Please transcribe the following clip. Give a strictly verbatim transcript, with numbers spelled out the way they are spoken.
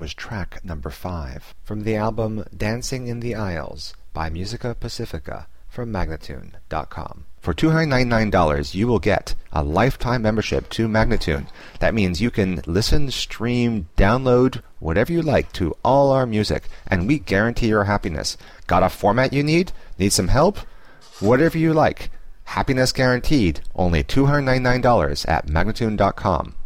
was track number five from the album Dancing in the Aisles by Musica Pacifica from Magnatune dot com. For two hundred ninety-nine dollars, you will get a lifetime membership to Magnatune. That means you can listen, stream, download, whatever you like to all our music, and we guarantee your happiness. Got a format you need? Need some help? Whatever you like. Happiness guaranteed. Only two hundred ninety-nine dollars at Magnatune dot com.